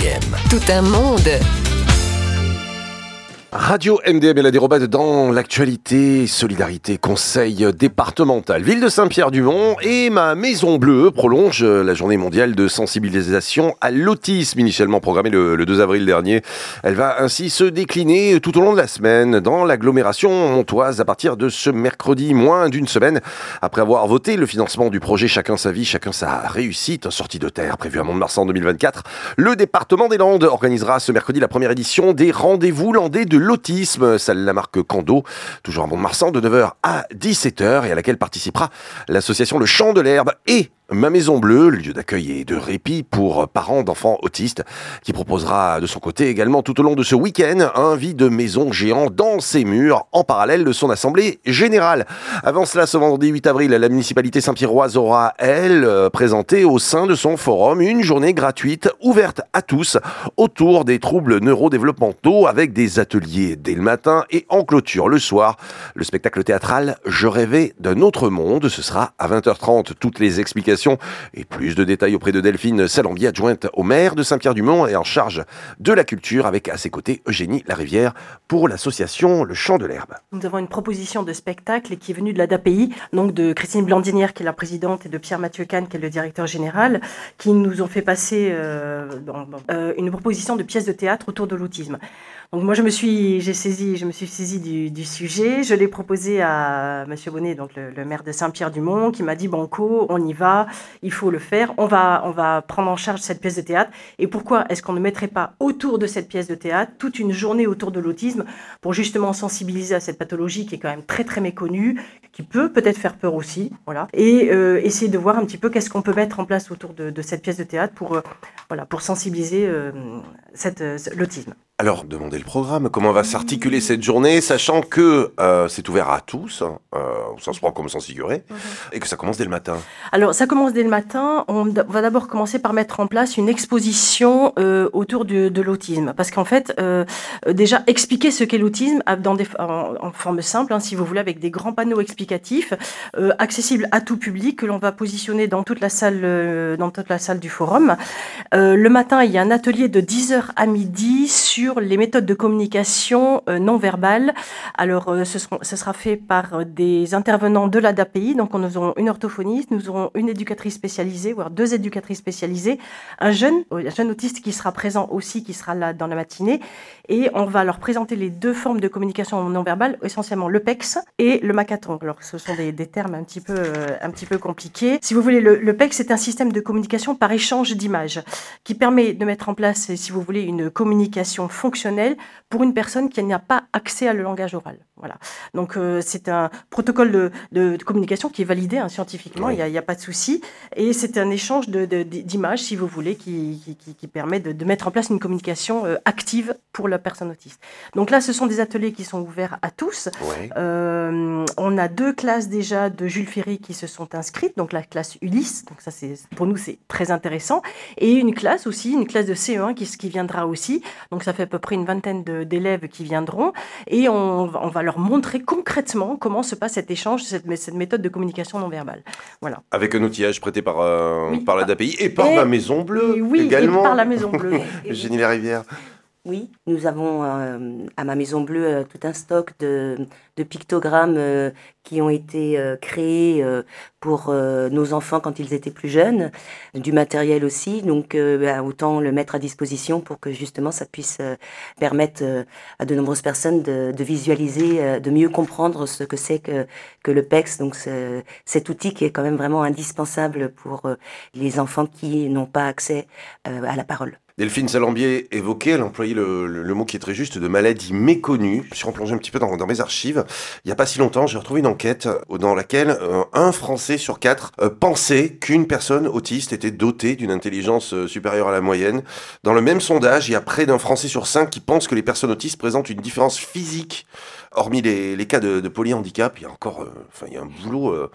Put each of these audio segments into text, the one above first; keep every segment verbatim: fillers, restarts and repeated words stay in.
M. Tout un monde. Radio M D M et la dérobade dans l'actualité, solidarité, conseil départemental. Ville de Saint-Pierre-du-Mont et ma Maison Bleue prolonge la journée mondiale de sensibilisation à l'autisme, initialement programmée le, le deux avril dernier. Elle va ainsi se décliner tout au long de la semaine dans l'agglomération montoise à partir de ce mercredi, moins d'une semaine après avoir voté le financement du projet Chacun sa vie, chacun sa réussite, sortie de terre prévue à Mont-de-Marsan en deux mille vingt-quatre. Le département des Landes organisera ce mercredi la première édition des rendez-vous landais de l'autisme, salle la marque Cando, toujours à Mont-de-Marsan, de neuf heures à dix-sept heures, et à laquelle participera l'association Le Champ de l'Herbe et Ma Maison Bleue, lieu d'accueil et de répit pour parents d'enfants autistes, qui proposera de son côté également tout au long de ce week-end un vide-maison géant dans ses murs, en parallèle de son assemblée générale. Avant cela, ce vendredi huit avril, la municipalité Saint-Pierroise aura, elle, présenté au sein de son forum une journée gratuite ouverte à tous autour des troubles neurodéveloppementaux, avec des ateliers dès le matin et en clôture le soir. Le spectacle théâtral « Je rêvais d'un autre monde », ce sera à vingt heures trente. Toutes les explications et plus de détails auprès de Delphine Salambier, adjointe au maire de Saint-Pierre-du-Mont et en charge de la culture, avec à ses côtés Eugénie Larivière pour l'association Le Champ de l'Herbe. Nous avons une proposition de spectacle qui est venue de l'A D A P I, donc de Christine Blandinière qui est la présidente et de Pierre-Mathieu Kahn qui est le directeur général, qui nous ont fait passer euh, bon, bon, euh, une proposition de pièce de théâtre autour de l'autisme. Donc moi je me suis, j'ai saisi, je me suis saisie du, du sujet, je l'ai proposé à Monsieur Bonnet, donc le, le maire de Saint-Pierre-du-Mont, qui m'a dit banco, on y va, il faut le faire, on va, on va prendre en charge cette pièce de théâtre. Et pourquoi est-ce qu'on ne mettrait pas autour de cette pièce de théâtre toute une journée autour de l'autisme pour justement sensibiliser à cette pathologie qui est quand même très très méconnue, qui peut peut-être faire peur aussi, voilà, et euh, essayer de voir un petit peu qu'est-ce qu'on peut mettre en place autour de, de cette pièce de théâtre pour, euh, voilà, pour sensibiliser euh, cette, euh, l'autisme. Alors, demandez le programme, comment va s'articuler cette journée, sachant que euh, c'est ouvert à tous, hein, euh, ça se prend comme sans figurer, mmh. et que ça commence dès le matin. Alors, ça commence dès le matin. On va d'abord commencer par mettre en place une exposition euh, autour de, de l'autisme. Parce qu'en fait, euh, déjà, expliquer ce qu'est l'autisme dans des, en, en forme simple, hein, si vous voulez, avec des grands panneaux explicatifs, euh, accessibles à tout public, que l'on va positionner dans toute la salle, euh, dans toute la salle du forum. Euh, le matin, il y a un atelier de dix heures à midi sur les méthodes de communication euh, non verbales. Alors, euh, ce, sera, ce sera fait par euh, des intervenants de l'A D A P I. Donc, nous aurons une orthophoniste, nous aurons une éducatrice spécialisée, voire deux éducatrices spécialisées, un jeune, un jeune autiste qui sera présent aussi, qui sera là dans la matinée. Et on va leur présenter les deux formes de communication non verbale, essentiellement le P E X et le Macathon. Alors, ce sont des, des termes un petit peu, euh, un petit peu compliqués. Si vous voulez, le, le P E X, c'est un système de communication par échange d'images qui permet de mettre en place, si vous voulez, une communication fonctionnelle pour une personne qui n'a pas accès à le langage oral. Voilà. Donc, euh, c'est un protocole de, de, de communication qui est validé hein, scientifiquement, il oui. n'y a, a pas de souci. Et c'est un échange de, de, d'images, si vous voulez, qui, qui, qui permet de, de mettre en place une communication euh, active pour la personne autiste. Donc là, ce sont des ateliers qui sont ouverts à tous. Oui. Euh, on a deux classes déjà de Jules Ferry qui se sont inscrites, donc la classe Ulysse, donc ça, c'est, pour nous, c'est très intéressant. Et une classe aussi, une classe de C E un qui, qui viendra aussi. Donc ça fait à peu près une vingtaine de, d'élèves qui viendront. Et on, on va leur montrer concrètement comment se passe cet échange, cette, cette méthode de communication non verbale. Voilà. Avec un outillage prêté par, euh, oui, par la D A P I et par et, la Maison Bleue et oui, également. Et par la Maison Bleue. Eugénie Larivière. Oui, nous avons euh, à ma Maison Bleue euh, tout un stock de, de pictogrammes euh, qui ont été euh, créés euh, pour euh, nos enfants quand ils étaient plus jeunes, du matériel aussi, donc euh, bah, autant le mettre à disposition pour que justement ça puisse euh, permettre euh, à de nombreuses personnes de, de visualiser, euh, de mieux comprendre ce que c'est que, que le P E X, donc ce, cet outil qui est quand même vraiment indispensable pour euh, les enfants qui n'ont pas accès euh, à la parole. Delphine Salambier évoquait, elle employait le, le, le mot qui est très juste, de maladie méconnue. Je suis replongé un petit peu dans, dans mes archives. Il n'y a pas si longtemps, j'ai retrouvé une enquête dans laquelle euh, un Français sur quatre euh, pensait qu'une personne autiste était dotée d'une intelligence euh, supérieure à la moyenne. Dans le même sondage, il y a près d'un Français sur cinq qui pense que les personnes autistes présentent une différence physique. Hormis les, les cas de, de polyhandicap, il y a encore, euh, enfin, il y a un boulot... Euh,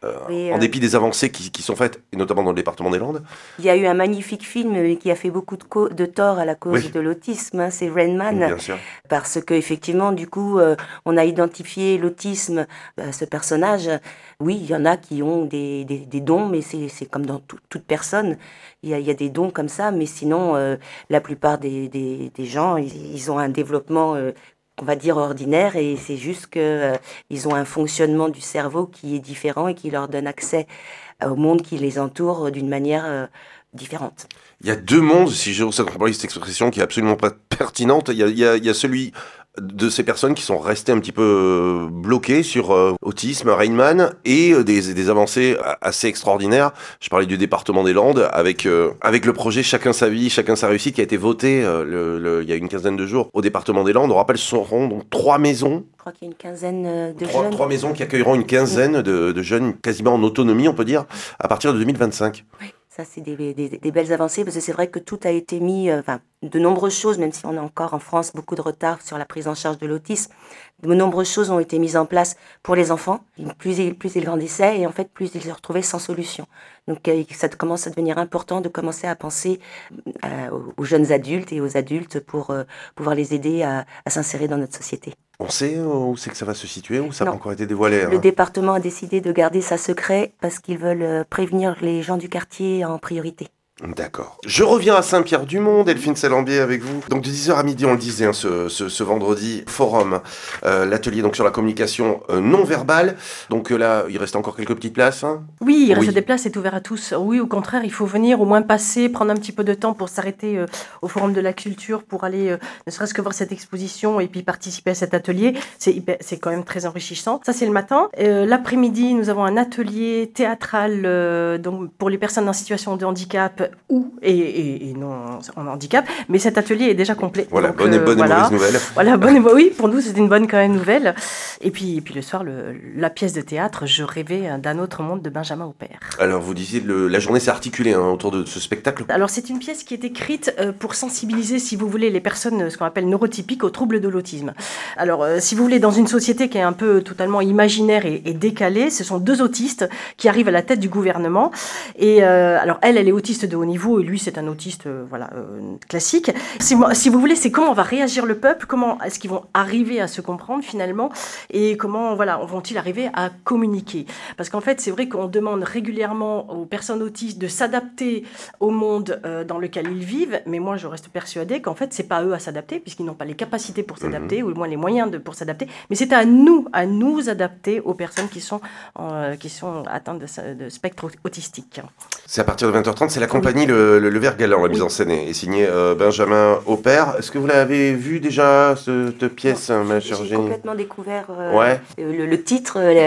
euh, Et, en euh, dépit des avancées qui, qui sont faites, et notamment dans le département des Landes. Il y a eu un magnifique film qui a fait beaucoup de, co- de tort à la cause Oui. de l'autisme, hein, c'est Rain Man, Bien sûr. parce que effectivement, du coup, euh, on a identifié l'autisme à ce personnage. Oui, il y en a qui ont des, des, des dons, mais c'est, c'est comme dans tout- toute personne. Il y, a, il y a des dons comme ça, mais sinon, euh, la plupart des, des, des gens, ils, ils ont un développement, euh, on va dire, ordinaire, et c'est juste que euh, ils ont un fonctionnement du cerveau qui est différent et qui leur donne accès au monde qui les entoure d'une manière euh, différente. Il y a deux mondes, si j'ose employer cette expression qui est absolument pas pertinente. Il y a, il y a, il y a celui de ces personnes qui sont restées un petit peu euh, bloquées sur euh, autisme, Rain Man, et euh, des, des avancées assez extraordinaires. Je parlais du département des Landes avec euh, avec le projet Chacun sa vie, chacun sa réussite qui a été voté euh, le, le, il y a une quinzaine de jours au département des Landes. On rappelle, ce seront donc trois maisons. Je crois qu'il y a une quinzaine euh, de Trois, jeunes. trois maisons qui accueilleront une quinzaine de, de jeunes quasiment en autonomie, on peut dire, à partir de deux mille vingt-cinq. Oui, ça c'est des, des, des belles avancées parce que c'est vrai que tout a été mis, euh, enfin de nombreuses choses, même si on a encore en France beaucoup de retard sur la prise en charge de l'autisme, de nombreuses choses ont été mises en place pour les enfants. Plus ils, plus ils grandissaient et en fait plus ils se retrouvaient sans solution. Donc euh, ça commence à devenir important de commencer à penser euh, aux jeunes adultes et aux adultes pour euh, pouvoir les aider à, à s'insérer dans notre société. On sait où c'est que ça va se situer ou ça n'a Non. pas encore été dévoilé? Le hein département a décidé de garder ça secret parce qu'ils veulent euh, prévenir les gens du quartier en priorité. D'accord. Je reviens à Saint-Pierre-du-Mont, Delphine Salambier avec vous. Donc de dix heures à midi, on le disait, hein, ce, ce, ce vendredi, forum, euh, l'atelier donc sur la communication euh, non verbale. Donc euh, là, il reste encore quelques petites places. Hein. Oui, il reste Oui. des places, c'est ouvert à tous. Oui, au contraire, il faut venir au moins passer, prendre un petit peu de temps pour s'arrêter euh, au Forum de la Culture, pour aller euh, ne serait-ce que voir cette exposition et puis participer à cet atelier. C'est hyper- c'est quand même très enrichissant. Ça, c'est le matin. Euh, l'après-midi, nous avons un atelier théâtral euh, donc pour les personnes en situation de handicap ou et, et, et non en handicap. Mais cet atelier est déjà complet. Voilà, Donc, bonne et euh, bonne voilà. et mauvaise nouvelle. Voilà, bonne et mau- oui, pour nous, c'est une bonne quand même nouvelle. Et puis, et puis le soir, le, la pièce de théâtre, Je rêvais d'un autre monde de Benjamin Aupert. Alors vous disiez, le, la journée s'est articulée hein, autour de ce spectacle. Alors c'est une pièce qui est écrite euh, pour sensibiliser, si vous voulez, les personnes, euh, ce qu'on appelle neurotypiques, aux troubles de l'autisme. Alors euh, si vous voulez, dans une société qui est un peu totalement imaginaire et, et décalée, ce sont deux autistes qui arrivent à la tête du gouvernement. Et euh, alors elle, elle est autiste de haut niveau et lui, c'est un autiste, euh, voilà, euh, classique. Si, si vous voulez, c'est comment va réagir le peuple, comment est-ce qu'ils vont arriver à se comprendre finalement, et comment, voilà, vont-ils arriver à communiquer. Parce qu'en fait, c'est vrai qu'on demande régulièrement aux personnes autistes de s'adapter au monde euh, dans lequel ils vivent, mais moi je reste persuadée qu'en fait c'est pas à eux à s'adapter puisqu'ils n'ont pas les capacités pour s'adapter, mmh. ou au moins les moyens de, pour s'adapter, mais c'est à nous, à nous adapter aux personnes qui sont, euh, qui sont atteintes de, de spectre autistique. C'est à partir de vingt heures trente, c'est la compagnie oui. Le, le, le Vert Galant, la mise oui. en scène est, est signée euh, Benjamin Aupert. Est-ce que vous l'avez vu déjà, cette pièce, non, ma chère Eugénie ? J'ai complètement découvert euh, ouais. le, le titre, le,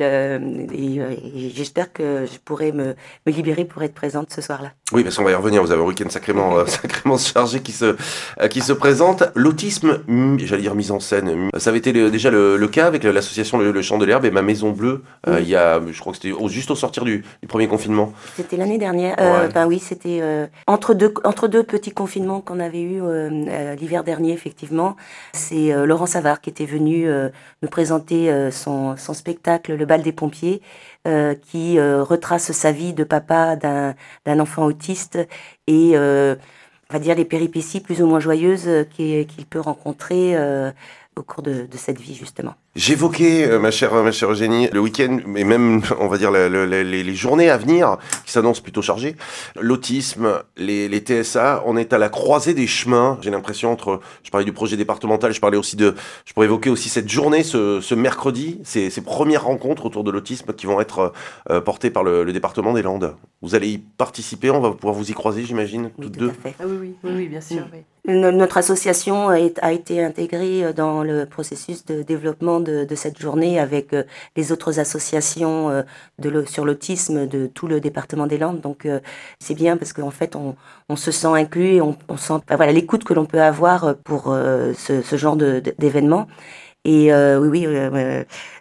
le, le, et, et j'espère que je pourrai me, me libérer pour être présente ce soir-là. Oui, parce qu'on va y revenir, vous avez un week-end sacrément, euh, sacrément chargé qui se, euh, qui se présente. L'autisme, mm, j'allais dire mise en scène, ça avait été le, déjà le, le cas avec l'association Le, le Chant de l'Herbe et Ma Maison Bleue, euh, oui. il y a, je crois que c'était au, juste au sortir du, du premier confinement. C'était l'année dernière, euh, ouais. ben oui, c'était euh, entre, deux, entre deux petits confinements qu'on avait eu euh, l'hiver dernier, effectivement. C'est euh, Laurent Savard qui était venu euh, nous présenter euh, son, son spectacle Le Bal des Pompiers, Euh, qui euh, retrace sa vie de papa d'un, d'un enfant autiste et euh, on va dire les péripéties plus ou moins joyeuses qu'il, qu'il peut rencontrer euh, au cours de, de cette vie justement. J'évoquais, euh, ma chère, ma chère Eugénie, le week-end, mais même, on va dire, la, la, la, les, les journées à venir, qui s'annoncent plutôt chargées. L'autisme, les, les T S A, on est à la croisée des chemins, j'ai l'impression, entre, je parlais du projet départemental, je parlais aussi de, je pourrais évoquer aussi cette journée, ce, ce mercredi, ces, ces premières rencontres autour de l'autisme qui vont être euh, portées par le, le département des Landes. Vous allez y participer, on va pouvoir vous y croiser, j'imagine, oui, toutes tout deux. À fait. Ah oui, oui, oui, oui, bien sûr, oui. Notre association a été intégrée dans le processus de développement de, de cette journée avec les autres associations de le, sur l'autisme de tout le département des Landes. Donc c'est bien parce qu'en fait on, on se sent inclus et on, on sent voilà, l'écoute que l'on peut avoir pour ce, ce genre de, d'événements. Et euh, oui, oui, euh,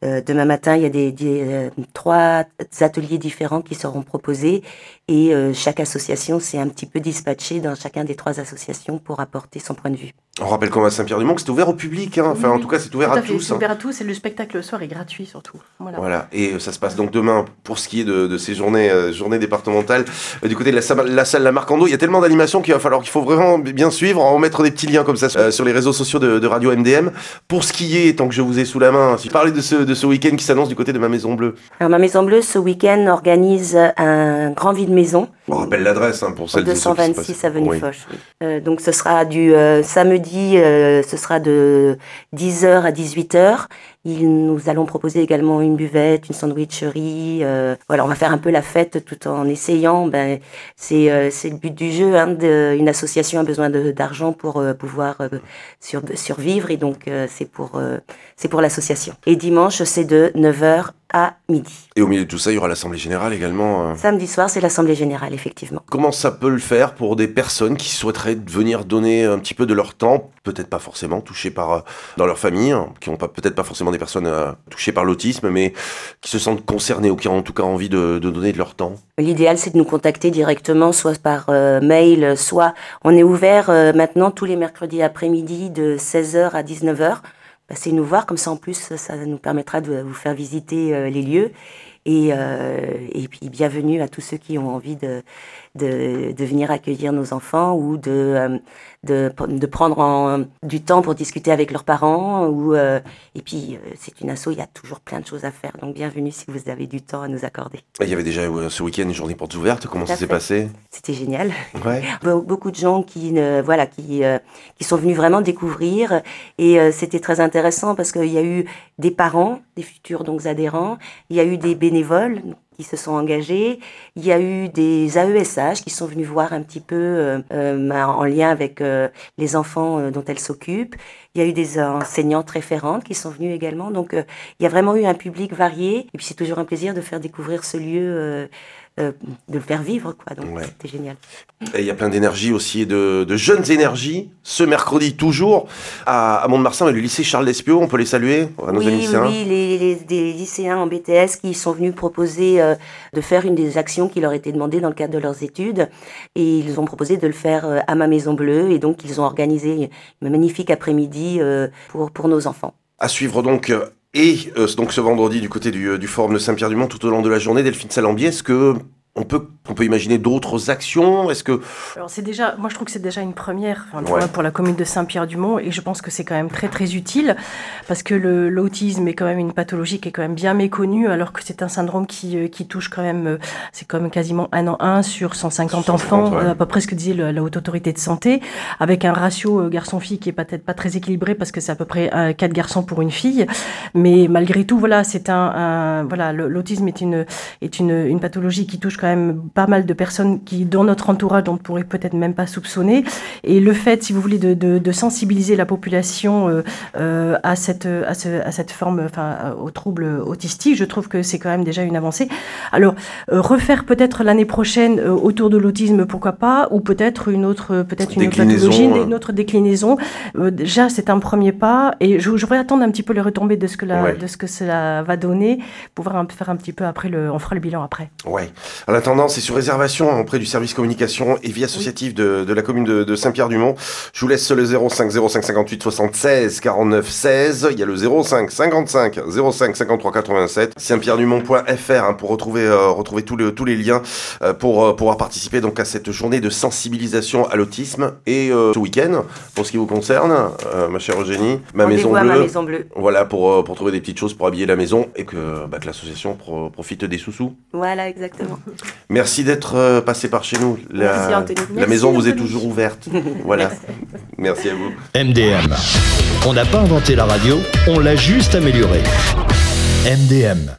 Euh, demain matin, il y a des, des euh, trois ateliers différents qui seront proposés et euh, chaque association s'est un petit peu dispatchée dans chacun des trois associations pour apporter son point de vue. On rappelle qu'on va à Saint-Pierre-du-Mont, que c'est ouvert au public, hein. Enfin, oui, en tout cas, c'est ouvert tout à, à, fait, tous. C'est hein. ouvert à tous et le spectacle le soir est gratuit surtout. Voilà. Voilà. Et ça se passe donc demain pour ce qui est de, de ces journées, euh, journées départementales. Euh, du côté de la, sa- la salle La Marcando, il y a tellement d'animations qu'il va falloir qu'il faut vraiment bien suivre. On va mettre des petits liens comme ça euh, sur les réseaux sociaux de, de Radio M D M. Pour ce qui est, tant que je vous ai sous la main, si vous parlez de ce, de ce week-end qui s'annonce du côté de Ma Maison Bleue. Alors, Ma Maison Bleue, ce week-end, organise un grand vide-maison. On rappelle l'adresse hein, pour celles deux cent vingt-six et ceux qui se passent. avenue Oui. Foch. Oui. Euh, donc ce sera du euh, samedi, euh, ce sera de dix heures à dix-huit heures. Il, nous allons proposer également une buvette, une sandwicherie. Euh, voilà, on va faire un peu la fête tout en essayant. Ben, c'est euh, c'est le but du jeu. Hein, de, une association a besoin de, d'argent pour euh, pouvoir euh, sur, survivre et donc euh, c'est pour euh, c'est pour l'association. Et dimanche, c'est de neuf heures à midi. Et au milieu de tout ça, il y aura l'Assemblée Générale également. euh. Samedi soir, c'est l'Assemblée Générale, effectivement. Comment ça peut le faire pour des personnes qui souhaiteraient venir donner un petit peu de leur temps, peut-être pas forcément touchées par euh, dans leur famille, hein, qui n'ont pas peut-être pas forcément des personnes euh, touchées par l'autisme, mais qui se sentent concernées ou qui ont en tout cas envie de, de donner de leur temps. L'idéal, c'est de nous contacter directement, soit par euh, mail, soit on est ouvert euh, maintenant tous les mercredis après-midi de seize heures à dix-neuf heures. Passez nous voir, comme ça en plus, ça nous permettra de vous faire visiter euh, les lieux. Et, euh, et puis bienvenue à tous ceux qui ont envie de, de, de venir accueillir nos enfants ou de, euh, de, de prendre en, du temps pour discuter avec leurs parents. Ou, euh, et puis euh, c'est une asso, il y a toujours plein de choses à faire. Donc bienvenue si vous avez du temps à nous accorder. Il y avait déjà euh, ce week-end une journée portes ouvertes, comment ça s'est passé? C'était génial. Ouais. Beaucoup de gens qui, euh, voilà, qui, euh, qui sont venus vraiment découvrir et euh, c'était très intéressant parce qu'il y a eu des parents, des futurs donc adhérents, il y a eu des bénévoles qui se sont engagés, il y a eu des A E S H qui sont venus voir un petit peu euh, euh, en lien avec euh, les enfants euh, dont elles s'occupent, il y a eu des enseignantes référentes qui sont venues également, donc euh, il y a vraiment eu un public varié et puis c'est toujours un plaisir de faire découvrir ce lieu euh, Euh, de le faire vivre, quoi. Donc ouais. C'était génial. Et il y a plein d'énergie aussi, et de, de jeunes énergies. Ce mercredi, toujours, à, à Mont-de-Marsan et le lycée Charles Despiau, on peut les saluer à nos oui, amis lycéens. Oui, les, les, des lycéens en B T S qui sont venus proposer euh, de faire une des actions qui leur était demandée dans le cadre de leurs études. Et ils ont proposé de le faire euh, à Ma Maison Bleue. Et donc, ils ont organisé un magnifique après-midi euh, pour, pour nos enfants. À suivre donc... Euh, Et euh, donc ce vendredi du côté du, du forum de Saint-Pierre-du-Mont tout au long de la journée, Delphine Salambier, est-ce que on peut, on peut imaginer d'autres actions? Est-ce que... Alors c'est déjà, moi je trouve que c'est déjà une première enfin, ouais. pour la commune de Saint-Pierre-du-Mont et je pense que c'est quand même très très utile parce que le, l'autisme est quand même une pathologie qui est quand même bien méconnue alors que c'est un syndrome qui, qui touche quand même, c'est quand même quasiment un en un sur cent cinquante enfants, ouais. à peu près ce que disait le, la Haute Autorité de Santé, avec un ratio garçon-fille qui est peut-être pas très équilibré parce que c'est à peu près euh, quatre garçons pour une fille, mais malgré tout voilà c'est un, un voilà l'autisme est une est une, une pathologie qui touche quand même pas mal de personnes qui, dans notre entourage, on ne pourrait peut-être même pas soupçonner. Et le fait, si vous voulez, de, de, de sensibiliser la population euh, euh, à cette à, ce, à cette forme, enfin, aux troubles autistiques, je trouve que c'est quand même déjà une avancée. Alors, euh, refaire peut-être l'année prochaine euh, autour de l'autisme, pourquoi pas, ou peut-être une autre, peut-être une autre pathologie, euh... une autre déclinaison. Euh, déjà, c'est un premier pas, et je, je voudrais attendre un petit peu les retombées de ce que la, ouais. de ce que cela va donner, pouvoir un, faire un petit peu après le, on fera le bilan après. Ouais. En attendant, c'est sur réservation auprès du service communication et vie associative de, de la commune de, de Saint-Pierre-du-Mont. Je vous laisse le zéro cinq zéro cinq cinquante-huit soixante-seize quarante-neuf seize. Il y a le zéro cinq cinquante-cinq zéro cinq cinquante-trois quatre-vingt-sept. Saint-Pierre-du-Mont point F R hein, pour retrouver euh, retrouver tous les tous les liens euh, pour euh, pouvoir participer donc à cette journée de sensibilisation à l'autisme. Et euh, ce week-end, pour ce qui vous concerne, euh, ma chère Eugénie, ma maison bleue. Ma Maison Bleue. Voilà pour euh, pour trouver des petites choses pour habiller la maison et que bah, que l'association pro- profite des sous-sous. Voilà, exactement. Merci d'être euh, passé par chez nous. La, Merci Anthony. la Merci maison Anthony. vous est toujours ouverte. Voilà. Merci à vous. M D M. On n'a pas inventé la radio, on l'a juste améliorée. M D M.